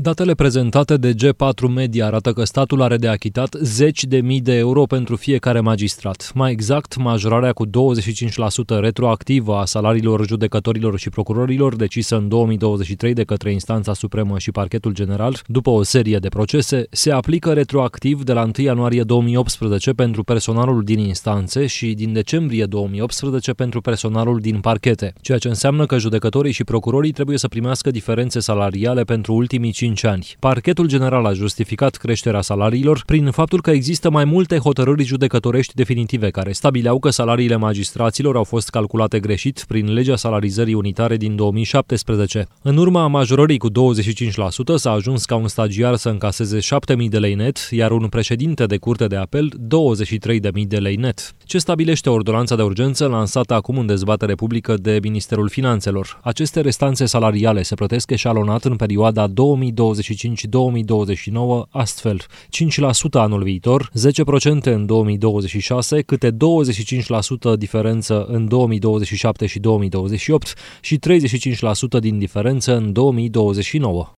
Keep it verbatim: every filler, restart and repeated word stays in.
Datele prezentate de G patru Media arată că statul are de achitat zeci de mii de euro pentru fiecare magistrat. Mai exact, majorarea cu douăzeci și cinci la sută retroactivă a salariilor judecătorilor și procurorilor decisă în două mii douăzeci și trei de către Instanța Supremă și Parchetul General, după o serie de procese, se aplică retroactiv de la întâi ianuarie două mii optsprezece pentru personalul din instanțe și din decembrie două mii optsprezece pentru personalul din parchete, ceea ce înseamnă că judecătorii și procurorii trebuie să primească diferențe salariale pentru ultimii cinci ani. Parchetul General a justificat creșterea salariilor prin faptul că există mai multe hotărâri judecătorești definitive care stabileau că salariile magistraților au fost calculate greșit prin legea salarizării unitare din două mii șaptesprezece. În urma majorării cu douăzeci și cinci la sută s-a ajuns ca un stagiar să încaseze șapte mii de lei net, iar un președinte de curte de apel douăzeci și trei de mii de lei net. Ce stabilește ordonanța de urgență lansată acum în dezbatere publică de Ministerul Finanțelor? Aceste restanțe salariale se plătesc eșalonat în perioada două mii douăzeci și cinci două mii douăzeci și nouă, astfel cinci la sută anul viitor, zece la sută în două mii douăzeci și șase, câte douăzeci și cinci la sută diferență în două mii douăzeci și șapte și două mii douăzeci și opt și treizeci și cinci la sută din diferență în două mii douăzeci și nouă.